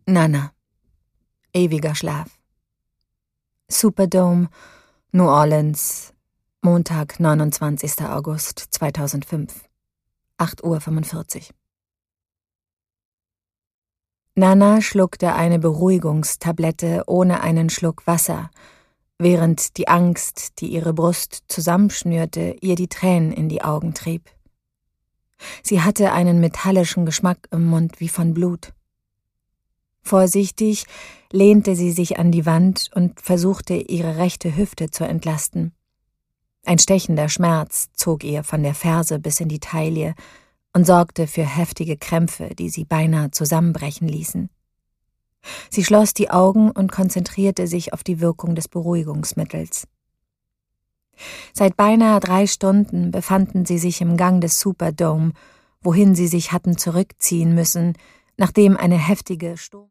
Nana. Ewiger Schlaf. Superdome, New Orleans, Montag, 29. August 2005, 8:45 Uhr. Nana schluckte eine Beruhigungstablette ohne einen Schluck Wasser, während die Angst, die ihre Brust zusammenschnürte, ihr die Tränen in die Augen trieb. Sie hatte einen metallischen Geschmack im Mund wie von Blut. Vorsichtig lehnte sie sich an die Wand und versuchte, ihre rechte Hüfte zu entlasten. Ein stechender Schmerz zog ihr von der Ferse bis in die Taille und sorgte für heftige Krämpfe, die sie beinahe zusammenbrechen ließen. Sie schloss die Augen und konzentrierte sich auf die Wirkung des Beruhigungsmittels. Seit beinahe 3 Stunden befanden sie sich im Gang des Superdome, wohin sie sich hatten zurückziehen müssen, nachdem eine heftige